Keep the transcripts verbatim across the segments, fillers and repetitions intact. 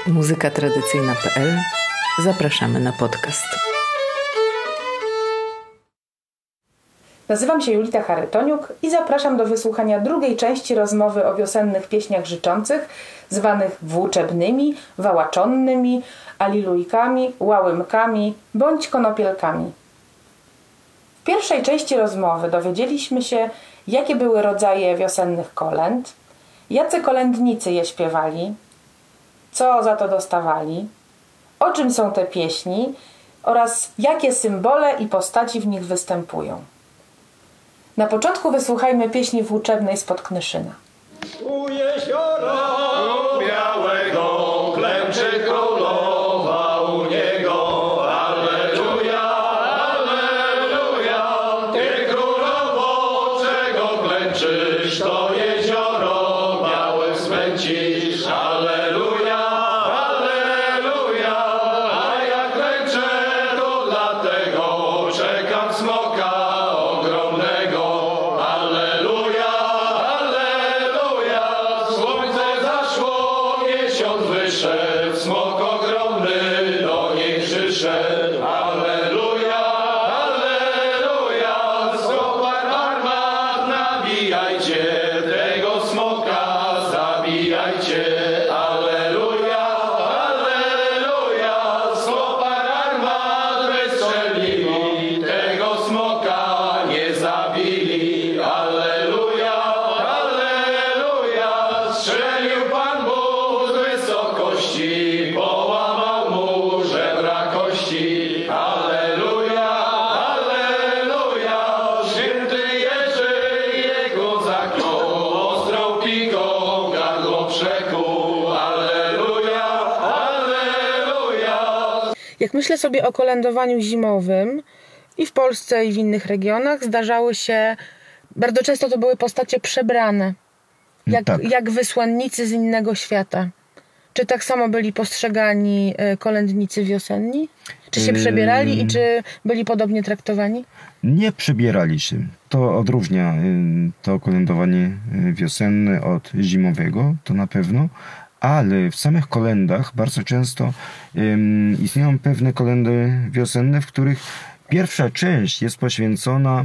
muzyka tradycyjna kropka pe el. Zapraszamy na podcast. Nazywam się Julita Charytoniuk i zapraszam do wysłuchania drugiej części rozmowy o wiosennych pieśniach życzących, zwanych włóczebnymi, wałaczonnymi, alilujkami, łałymkami bądź konopielkami. W pierwszej części rozmowy dowiedzieliśmy się, jakie były rodzaje wiosennych kolęd, jacy kolędnicy je śpiewali, co za to dostawali, o czym są te pieśni oraz jakie symbole i postaci w nich występują. Na początku wysłuchajmy pieśni włóczebnej spod Knyszyna. U jeziora białego klęczy królowa u niego. Alleluja, alleluja. Ty królowo, czego klęczysz, to jezioro białe smęcisz. Alleluja, alleluja. A ja klęczę, to dlatego czekam smoka ogromnego. Alleluja, alleluja. Słońce zaszło, miesiąc wyszedł, smok ogromny do niej przyszedł. Alleluja, alleluja. Zobacz armat, nabijajcie, tego smoka zabijajcie. Alleluja, alleluja. Zobacz armat, wystrzelili, tego smoka nie zabili. Alleluja, alleluja. Strzelił Pan Bóg z wysokości, połamał mu żebra kości. Alleluja, alleluja. Święty Jerzy jego zaklął, ostrą piką gardło przekuł. Alleluja, alleluja. Jak myślę sobie o kolędowaniu zimowym i w Polsce i w innych regionach, zdarzały się, bardzo często to były postacie przebrane, jak, Tak. jak wysłannicy z innego świata. Czy tak samo byli postrzegani e, kolędnicy wiosenni? Czy się Ym. przebierali i czy byli podobnie traktowani? Nie przebierali się. To odróżnia y, to kolędowanie y, wiosenne od zimowego, to na pewno, ale w samych kolędach bardzo często ym, istnieją pewne kolędy wiosenne, w których pierwsza część jest poświęcona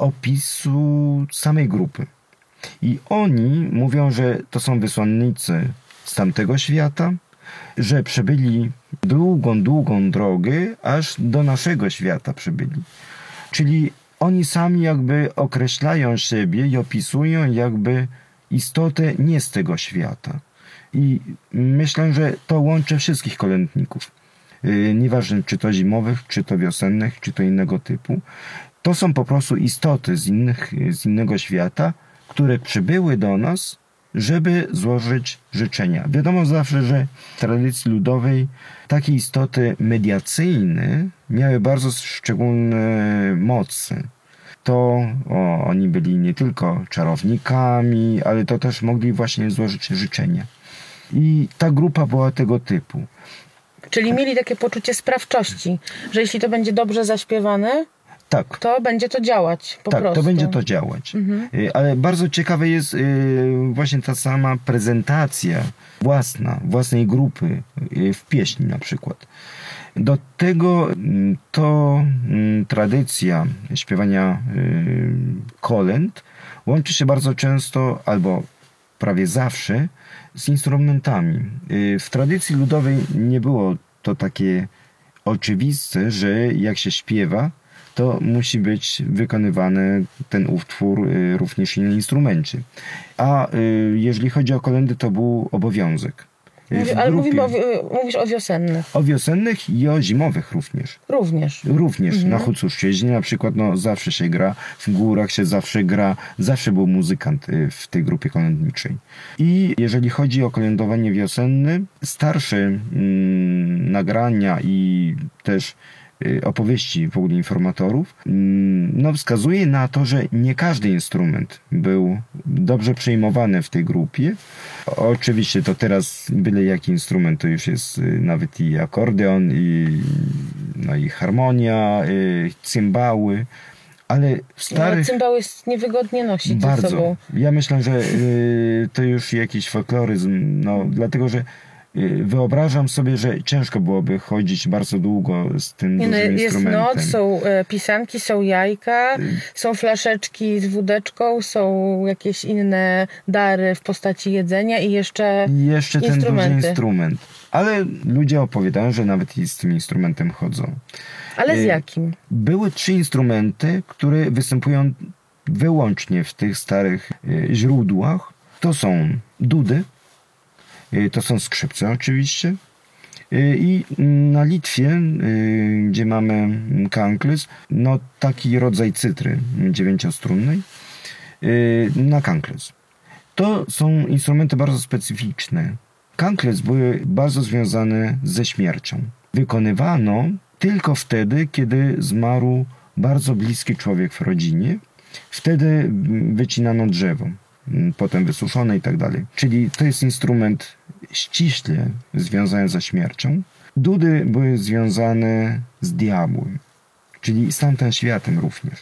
opisu samej grupy. I oni mówią, że to są wysłannicy z tamtego świata, że przebyli długą, długą drogę, aż do naszego świata przybyli. Czyli oni sami jakby określają siebie i opisują jakby istotę nie z tego świata. I myślę, że to łączy wszystkich kolędników. Yy, nieważne czy to zimowych, czy to wiosennych, czy to innego typu. To są po prostu istoty z, innych, z innego świata, które przybyły do nas, żeby złożyć życzenia. Wiadomo zawsze, że w tradycji ludowej takie istoty mediacyjne miały bardzo szczególne mocy. To o, oni byli nie tylko czarownikami, ale to też mogli właśnie złożyć życzenia. I ta grupa była tego typu. Czyli mieli takie poczucie sprawczości, że jeśli to będzie dobrze zaśpiewane, Tak. to będzie to działać po tak, prostu. to będzie to działać. Mhm. Y, Ale bardzo ciekawe jest y, właśnie ta sama prezentacja własna, własnej grupy y, w pieśni na przykład. Do tego y, to y, tradycja śpiewania y, kolęd łączy się bardzo często, albo prawie zawsze, z instrumentami. Y, w tradycji ludowej nie było to takie oczywiste, że jak się śpiewa, to musi być wykonywany ten utwór y, również na instrumencie. A y, jeżeli chodzi o kolędy, to był obowiązek. Y, Mówi, w ale grupie- mówimy o, wi- mówisz o wiosennych. o wiosennych i o zimowych również. Również. Również Mhm. na Hucurszczyźnie na przykład no, zawsze się gra, w górach się zawsze gra, zawsze był muzykant y, w tej grupie kolędniczej. I jeżeli chodzi o kolędowanie wiosenne, starsze mm, nagrania i też y, opowieści w ogóle informatorów, mm, no wskazuje na to, że nie każdy instrument był dobrze przyjmowany w tej grupie. Oczywiście to teraz byle jaki instrument to już jest y, nawet i akordeon, i, no i harmonia, y, cymbały, ale w No, ale starych... cymbał jest niewygodnie nosić ze Bardzo. sobą. Ja myślę, że y, to już jakiś folkloryzm, no dlatego, że Wyobrażam sobie, że ciężko byłoby chodzić bardzo długo z tym Nie, no, dużym jest instrumentem. noc, są e, pisanki, są jajka, są flaszeczki z wódeczką, są jakieś inne dary w postaci jedzenia i jeszcze I jeszcze ten duży instrumenty. instrument. Ale ludzie opowiadają, że nawet i z tym instrumentem chodzą. Ale z Y, jakim? Były trzy instrumenty, które występują wyłącznie w tych starych y, źródłach. To są dudy, y, to są skrzypce oczywiście. Y, I na Litwie, y, gdzie mamy kankles, no taki rodzaj cytry dziewięciostrunnej, y, na kankles. To są instrumenty bardzo specyficzne. Kankles były bardzo związane ze śmiercią. Wykonywano tylko wtedy, kiedy zmarł bardzo bliski człowiek w rodzinie. Wtedy wycinano drzewo, potem wysuszone i tak dalej. Czyli to jest instrument ściśle związany ze śmiercią. Dudy były związane z diabłem, czyli z tamtym światem również.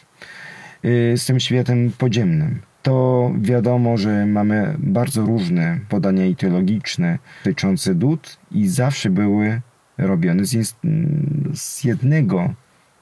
Z tym światem podziemnym. To wiadomo, że mamy bardzo różne podania ideologiczne dotyczące dud i zawsze były robione z, inst- z jednego,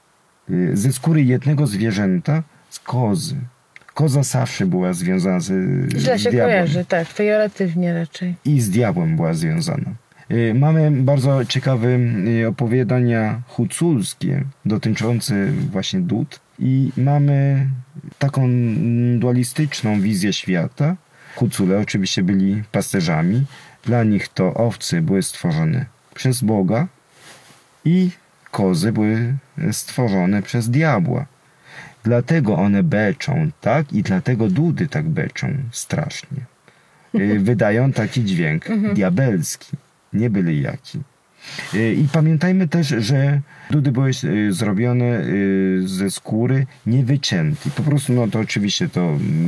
ze skóry jednego zwierzęta, z kozy. Koza zawsze była związana z, Źle z się diabłem. kojarzy, tak, pejoratywnie raczej. I z diabłem była związana. Y, Mamy bardzo ciekawe y, opowiadania huculskie dotyczące właśnie dud i mamy taką dualistyczną wizję świata. Hucule oczywiście byli pasterzami. Dla nich to owce były stworzone przez Boga i kozy były stworzone przez diabła. Dlatego one beczą, tak? I dlatego dudy tak beczą strasznie. Y, Wydają taki dźwięk diabelski, nie byle jaki. Y, I pamiętajmy też, że dudy były y, zrobione y, ze skóry niewyciętej. Po prostu, no to oczywiście to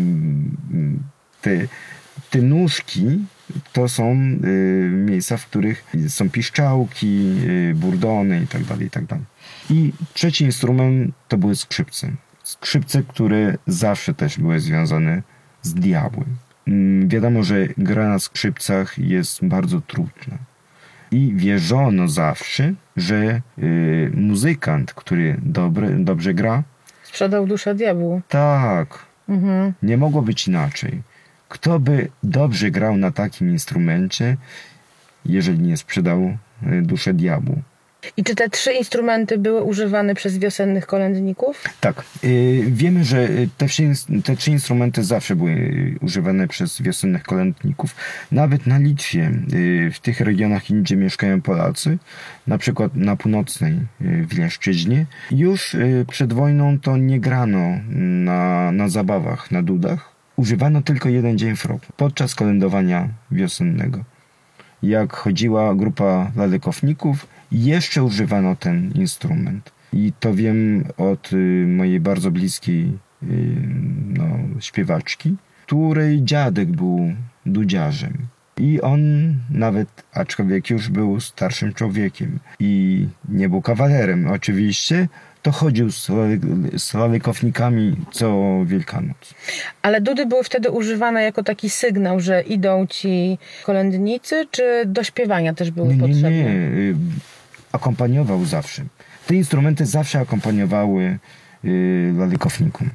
mm, te, te nóżki to są y, miejsca, w których są piszczałki, y, burdony i tak dalej, i tak dalej. I trzeci instrument to były skrzypce. Skrzypce, które zawsze też były związane z diabłem. Mm, Wiadomo, że gra na skrzypcach jest bardzo trudna. I wierzono zawsze, że y, muzykant, który dobre, dobrze gra, Sprzedał duszę diabłu. tak, Mhm. nie mogło być inaczej. Kto by dobrze grał na takim instrumencie, jeżeli nie sprzedał y, duszę diabłu? I czy te trzy instrumenty były używane przez wiosennych kolędników? Tak. y, Wiemy, że te, wsi- te trzy instrumenty zawsze były y, używane przez wiosennych kolędników. Nawet na Litwie, y, w tych regionach, gdzie mieszkają Polacy, na przykład na północnej y, Wileńszczyźnie, już y, przed wojną to nie grano na, na zabawach, na dudach. Używano tylko jeden dzień w roku, podczas kolędowania wiosennego. Jak chodziła grupa lalekowników, jeszcze używano ten instrument. I to wiem od y, mojej bardzo bliskiej y, no, śpiewaczki, której dziadek był dudziarzem. I on nawet, aczkolwiek już był starszym człowiekiem i nie był kawalerem oczywiście, to chodził z, lale- z lalekownikami co Wielkanoc. Ale dudy były wtedy używane jako taki sygnał, że idą ci kolędnicy, czy do śpiewania też były Nie, nie, potrzebne? nie. y, Akompaniował zawsze. Te instrumenty zawsze akompaniowały y, lalekownikom.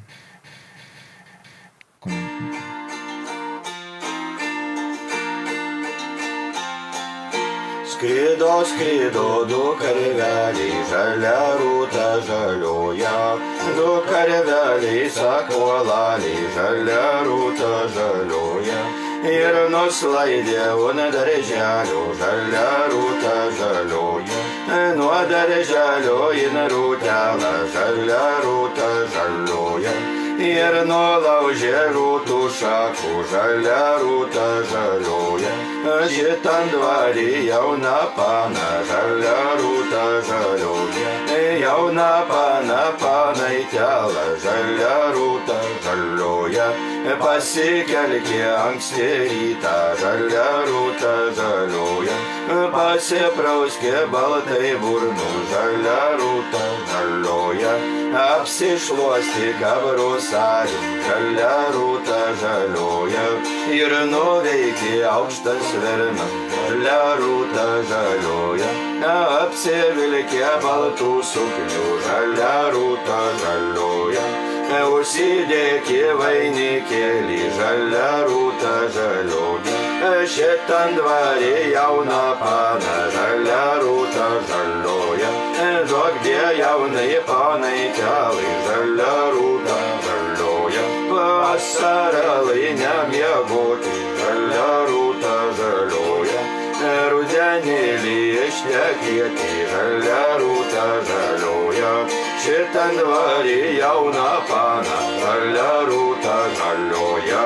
Skrido, skrido, du karveliai, žalia rūta žaliuoja, du karveliai sakuolaliai, žalia rūta žaliuoja. Ir nuslaidė nuo darželio, žalia rūta žaliuoja. Nuo darželio į rūtelę, žalia rūta žaliuoja. Ir nulaužė rūtų šakų, žalia rūta žaliuoja. Šitam dvarį jauna pana, žalia rūta žaliuoja. jauna pana, panai telą, žalia rūta, žalioja. Pasikelkė anksti rytą, žalia rūta, žalioja. Pasiprauskė baltai burnų, žalia rūta, žalioja. Apsišluosti kabrosarių, žalia rūta, žalioja. Ir nuveikė aukštas svirnas, žalia rūta, žalioja. Apsivilkė baltų suknių, žalia rūta, žalioja. Užsidėkė vainikėlį, žalia rūta, žalioja. Šitan dvarė jauna pana, žalia rūta, žalioja. Duokdė jaunai panai telai, žalia rūta, žalioja. Vasaralai nemiegoti, žalia rūta, žalioja. Rudenėlį ištekėti, žalia rūta, žalioja. Šitan dvarį jauna pana, žalia rūta, žalioja.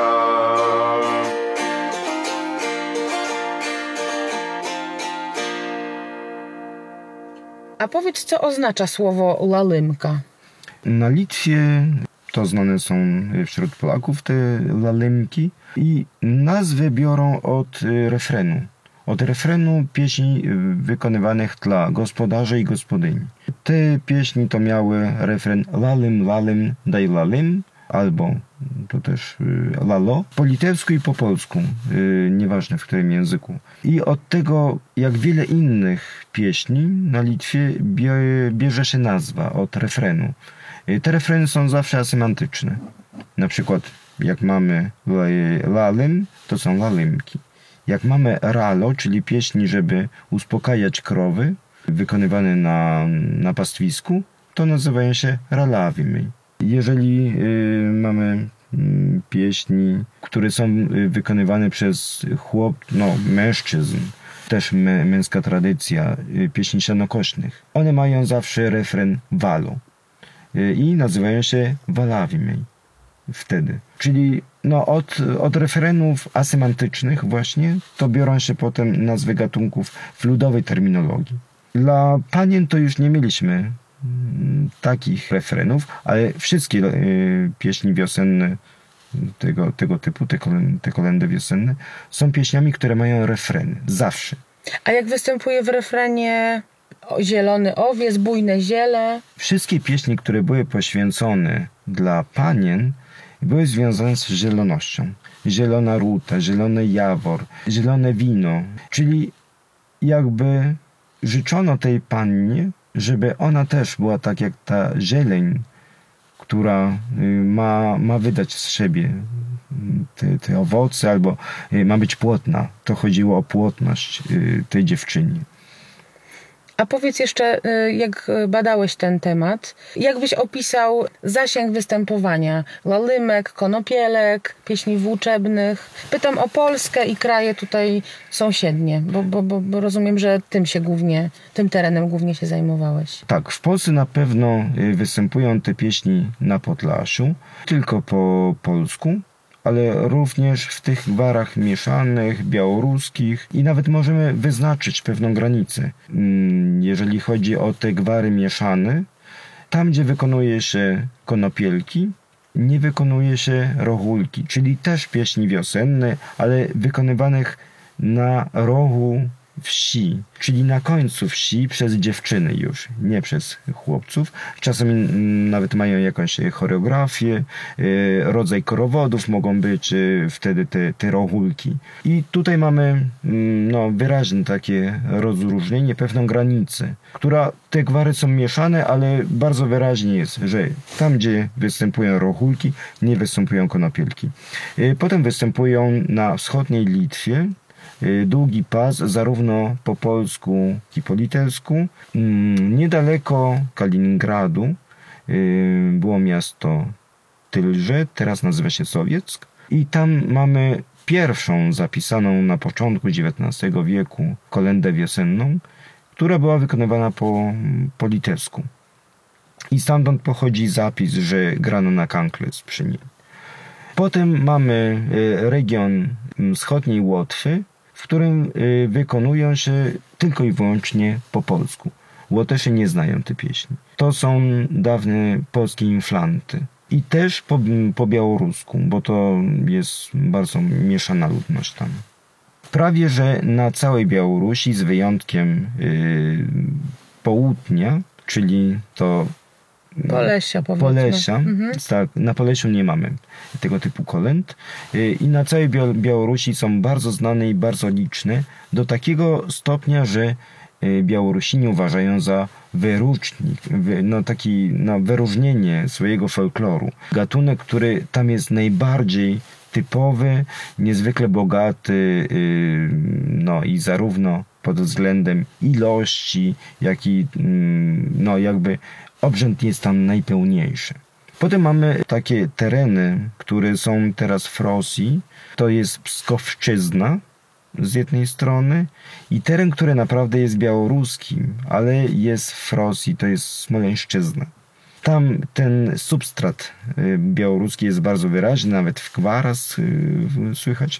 A powiedz, co oznacza słowo lalymka? Na Litwie to znane są wśród Polaków te lalymki i nazwę biorą od refrenu. Od refrenu pieśni wykonywanych dla gospodarzy i gospodyni. Te pieśni to miały refren lalym, lalym, daj lalym, albo to też lalo, po litewsku i po polsku, nieważne w którym języku. I od tego, jak wiele innych pieśni na Litwie, bierze się nazwa od refrenu. Te refreny są zawsze asymantyczne. Na przykład jak mamy lalym, to są lalymki. Jak mamy ralo, czyli pieśni, żeby uspokajać krowy, wykonywane na, na pastwisku, to nazywają się ralawimi. Jeżeli y, mamy y, pieśni, które są y, wykonywane przez chłop, no mężczyzn, też mę, męska tradycja, y, pieśni sianokośnych, one mają zawsze refren walo y, i nazywają się walawimi wtedy. Czyli no, od, od refrenów asymantycznych właśnie to biorą się potem nazwy gatunków w ludowej terminologii. Dla panien to już nie mieliśmy mm, takich refrenów, ale wszystkie y, pieśni wiosenne tego, tego typu, te, kolen, te kolendy wiosenne są pieśniami, które mają refreny. Zawsze. A jak występuje w refrenie zielony owiec, bujne ziele? Wszystkie pieśni, które były poświęcone dla panien, były związane z zielonością. Zielona ruta, zielony jawor, zielone wino. Czyli jakby życzono tej pannie, żeby ona też była tak jak ta zieleń, która ma, ma wydać z siebie te, te owoce, albo ma być płodna. To chodziło o płodność tej dziewczyny. A powiedz jeszcze, jak badałeś ten temat, jak byś opisał zasięg występowania lalymek, konopielek, pieśni włóczebnych? Pytam o Polskę i kraje tutaj sąsiednie, bo, bo, bo, bo rozumiem, że tym się głównie, tym terenem głównie się zajmowałeś. Tak, w Polsce na pewno występują te pieśni na Podlasiu, tylko po polsku, ale również w tych gwarach mieszanych, białoruskich i nawet możemy wyznaczyć pewną granicę. Jeżeli chodzi o te gwary mieszane, tam gdzie wykonuje się konopielki, nie wykonuje się rochulki, czyli też pieśni wiosenne, ale wykonywanych na rogu wsi, czyli na końcu wsi przez dziewczyny już, nie przez chłopców. Czasami nawet mają jakąś choreografię, rodzaj korowodów mogą być wtedy te, te rochulki. I tutaj mamy no, wyraźne takie rozróżnienie, pewną granicę, która te gwary są mieszane, ale bardzo wyraźnie jest, że tam gdzie występują rochulki, nie występują konopielki. Potem występują na wschodniej Litwie długi pas, zarówno po polsku, jak i po litewsku. Niedaleko Kaliningradu było miasto Tylże, teraz nazywa się Sowieck. I tam mamy pierwszą zapisaną na początku dziewiętnastego wieku kolendę wiosenną, która była wykonywana po, po litewsku. I stamtąd pochodzi zapis, że grano na kankles przy nim. Potem mamy region wschodniej Łotwy, w którym wykonują się tylko i wyłącznie po polsku. Łotysze nie znają tej pieśni. To są dawne polskie inflanty. I też po, po białorusku, bo to jest bardzo mieszana ludność tam. Prawie że na całej Białorusi, z wyjątkiem yy, południa, czyli to Polesia, powiedzmy. Polesia, Mhm. tak, na Polesiu nie mamy tego typu kolęd. Yy, I na całej Bia- Białorusi są bardzo znane i bardzo liczne, do takiego stopnia, że yy, Białorusini uważają za wyróżnik, wy, no taki no, wyróżnienie swojego folkloru. Gatunek, który tam jest najbardziej typowy, niezwykle bogaty, yy, no i zarówno pod względem ilości, jak i yy, no jakby obrzęd jest tam najpełniejszy. Potem mamy takie tereny, które są teraz w Rosji. To jest Pskowszczyzna z jednej strony i teren, który naprawdę jest białoruskim, ale jest w Rosji, to jest Smoleńszczyzna. Tam ten substrat białoruski jest bardzo wyraźny, nawet w Gwaras słychać.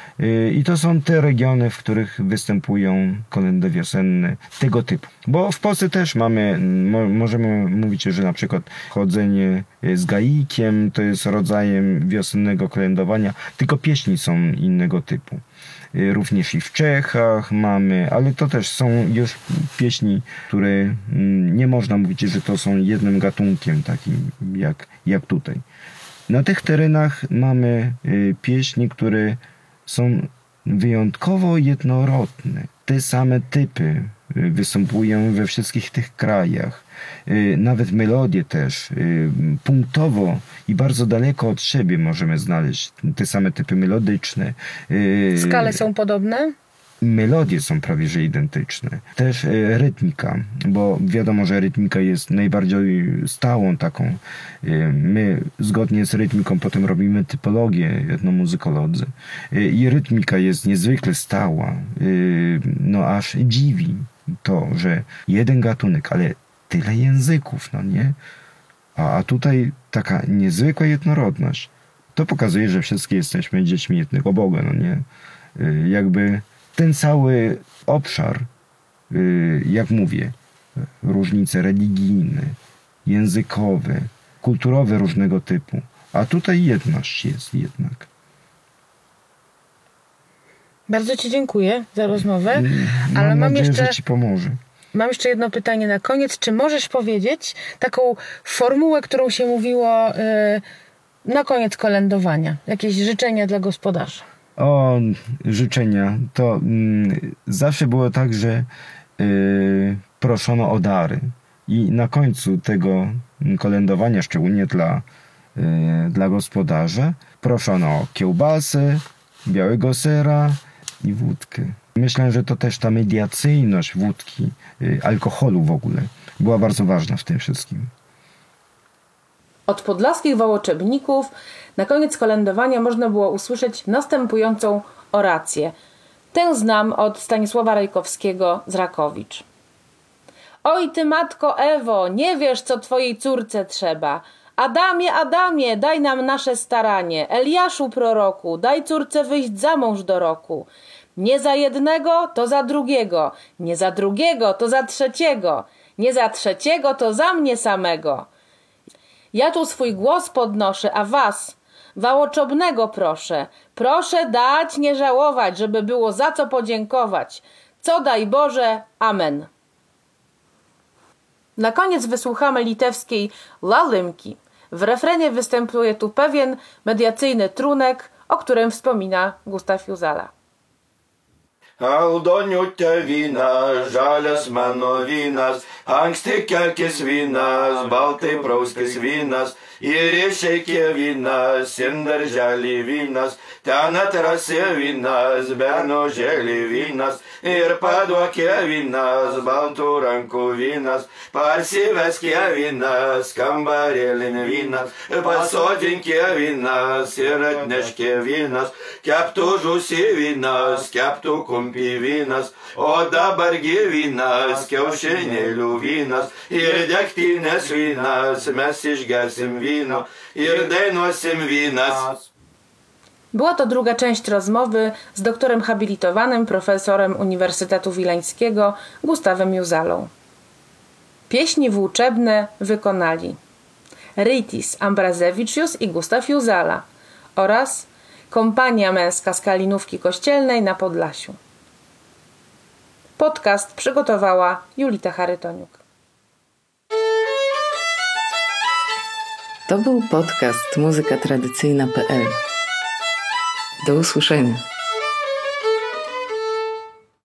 I to są te regiony, w których występują kolędy wiosenne tego typu. Bo w Polsce też mamy, mo, możemy mówić, że na przykład chodzenie z gaikiem to jest rodzajem wiosennego kolędowania, tylko pieśni są innego typu. Również i w Czechach mamy, ale to też są już pieśni, które nie można mówić, że to są jednym gatunkiem takim jak, jak tutaj. Na tych terenach mamy pieśni, które są wyjątkowo jednorodne. Te same typy występują we wszystkich tych krajach. Nawet melodie też. Punktowo i bardzo daleko od siebie możemy znaleźć te same typy melodyczne. Skale są podobne? Melodie są prawie że identyczne. Też e, rytmika, bo wiadomo, że rytmika jest najbardziej stałą taką. E, my zgodnie z rytmiką potem robimy typologię etnomuzykolodzy. E, I rytmika jest niezwykle stała. E, no aż dziwi to, że jeden gatunek, ale tyle języków, no nie? A, a tutaj taka niezwykła jednorodność. To pokazuje, że wszystkie jesteśmy dziećmi jednego Boga, no nie? E, jakby ten cały obszar, jak mówię, różnice religijne, językowe, kulturowe różnego typu, a tutaj jedność jest jednak. Bardzo Ci dziękuję za rozmowę, Mam ale mam nadzieję, jeszcze, że Ci pomoże. mam jeszcze jedno pytanie na koniec. Czy możesz powiedzieć taką formułę, którą się mówiło yy, na koniec kolędowania? Jakieś życzenia dla gospodarza? O, życzenia. To mm, zawsze było tak, że y, proszono o dary. I na końcu tego kolędowania, szczególnie dla, y, dla gospodarza, proszono o kiełbasę, białego sera i wódkę. Myślę, że to też ta mediacyjność wódki, y, alkoholu w ogóle była bardzo ważna w tym wszystkim. Od podlaskich wołoczebników na koniec kolędowania można było usłyszeć następującą orację. Tę znam od Stanisława Rajkowskiego z Rakowicz. Oj ty matko Ewo, nie wiesz co twojej córce trzeba. Adamie, Adamie, daj nam nasze staranie. Eliaszu proroku, daj córce wyjść za mąż do roku. Nie za jednego, to za drugiego. Nie za drugiego, to za trzeciego. Nie za trzeciego, to za mnie samego. Ja tu swój głos podnoszę, a was, Wałoczobnego proszę. Proszę dać, nie żałować, żeby było za co podziękować. Co daj Boże, amen. Na koniec wysłuchamy litewskiej Lalymki. W refrenie występuje tu pewien mediacyjny trunek, o którym wspomina Gustav Juzala. Aldonių tėvynas, žalias mano vynas, anksti kelkis vynas, baltai prauskis vynas, ir išeikė vynas, indarželį vynas, ten atrasi vynas, bernožėlį vynas, ir paduokė vynas, baltų rankų vynas, parsiveskė vynas, kambarėlin vynas, pasodinkė vynas, ir atneškė vynas, keptų žusi vynas, keptų kumpi vynas, o dabargi vynas, kiaušinėlių vynas, ir degtinės vynas, mes išgersim wino, ir dainuosim vynas. Była to druga część rozmowy z doktorem habilitowanym, profesorem Uniwersytetu Wileńskiego Gustawem Juzalą. Pieśni włóczebne wykonali Rytis Ambrazewiczius i Gustaw Juzala oraz Kompania Męska z Kalinówki Kościelnej na Podlasiu. Podcast przygotowała Julita Charytoniuk. To był podcast muzyka tradycyjna kropka p l. Do usłyszenia.